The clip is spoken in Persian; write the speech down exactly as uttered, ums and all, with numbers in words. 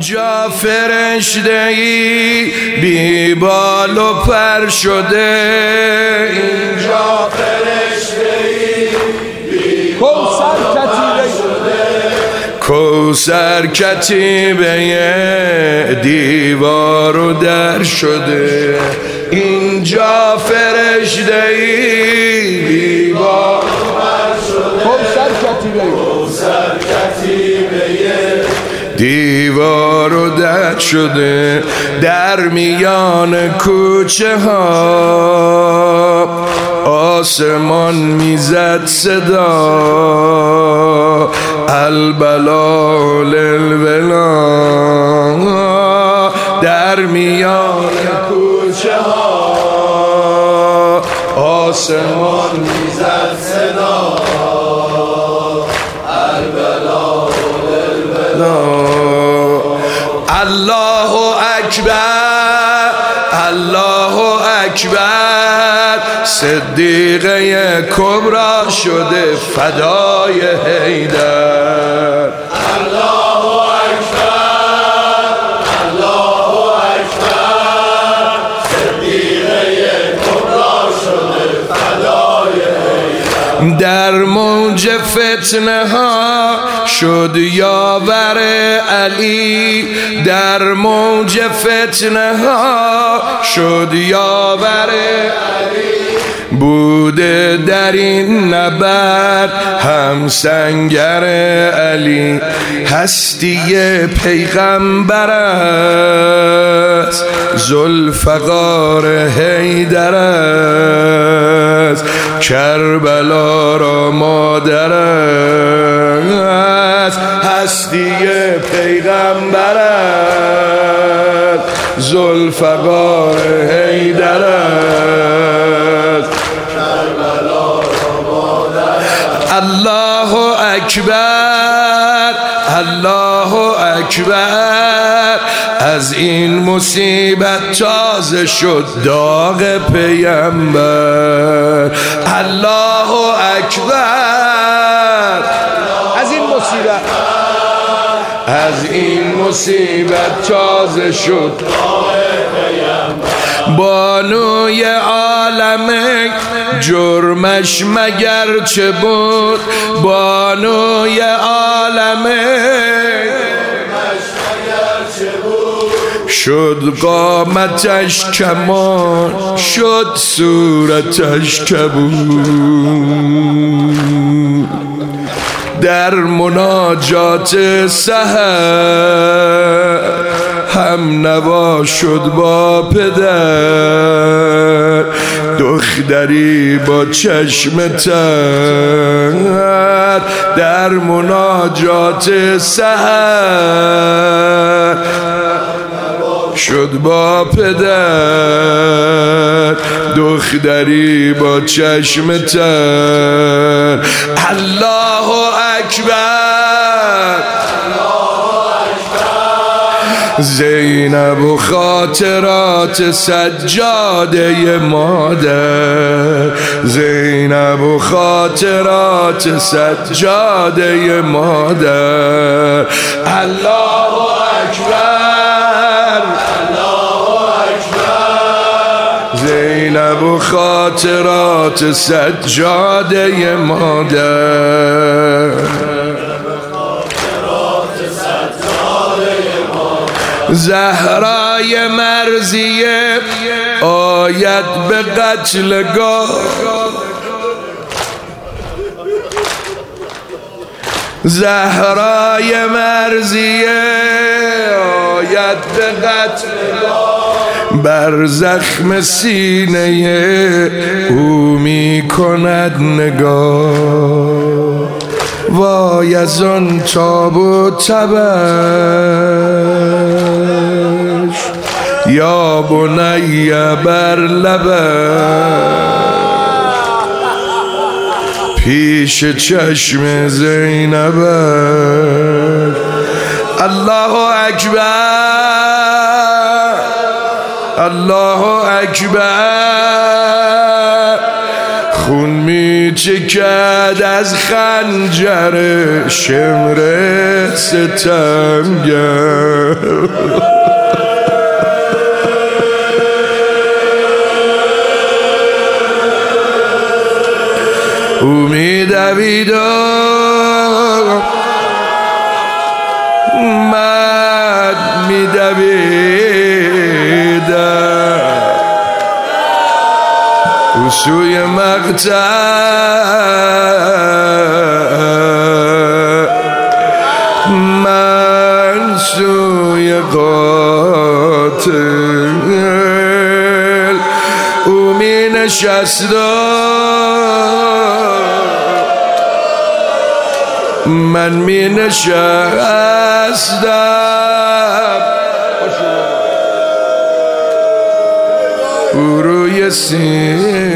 اینجا فرشته‌ای بی بال و پر شده، اینجا فرشته‌ای بی بال و پر شده، کوثر کتیبه دیوار و در شده، اینجا فرشته‌ای بی بال و پر شده، کوثر کتیبه کوثر کتیبه دیوار و در شده، در میان کوچه ها آسمان میزد صدا، البلا للولا، در میان کوچه ها آسمان میزد صدا، البلا للولا. الله اکبر الله اکبر، صدیقه کبرا شده فدای حیدر. الله اکبر الله اکبر، صدیقه کبرا شده فدای حیدر. در موج فتنه ها شد یاور علی، در موج فتنه ها شد یاور علی، بوده در این نبرد هم سنگر علی، هستی پیغمبر است ذوالفقار حیدر است، کربلا را مادر است، هستی پیغمبر است ذوالفقار حیدر است، کربلا را مادر است. الله اکبر الله اکبر، از این مصیبت تازه شد داغ پیامبر. الله اکبر، از این مصیبت از این مصیبت تازه شد داغ پیامبر. بانوی عالم جرمش مگر چه بود، بانوی عالم شد قامتش کمان، شد صورتش کبود، در مناجات سحر هم نوا شد با پدر، دختری با چشم تر در مناجات سحر شد با پدر، دختری با چشم تر. الله اکبر زینب و خاطرات سجاده مادر، زینب و خاطرات سجاده مادر. الله اکبر زینب و خاطرات سجاده مادر، زهرای مرزیه آید به قتلگاه، زهرای مرزیه آید به قتلگاه، بر زخم سینه او می کند نگاه، وای از آن تاب و تبش، یا بنی بر لبش، پیش چشم زینبش. الله اکبر الله اکبر، خون می چکد از خنجر شمر ستمگر او می دوید و من می دویدم او سوی مقتل من سوی قاتل او می نشست من می نشستم او روی سینه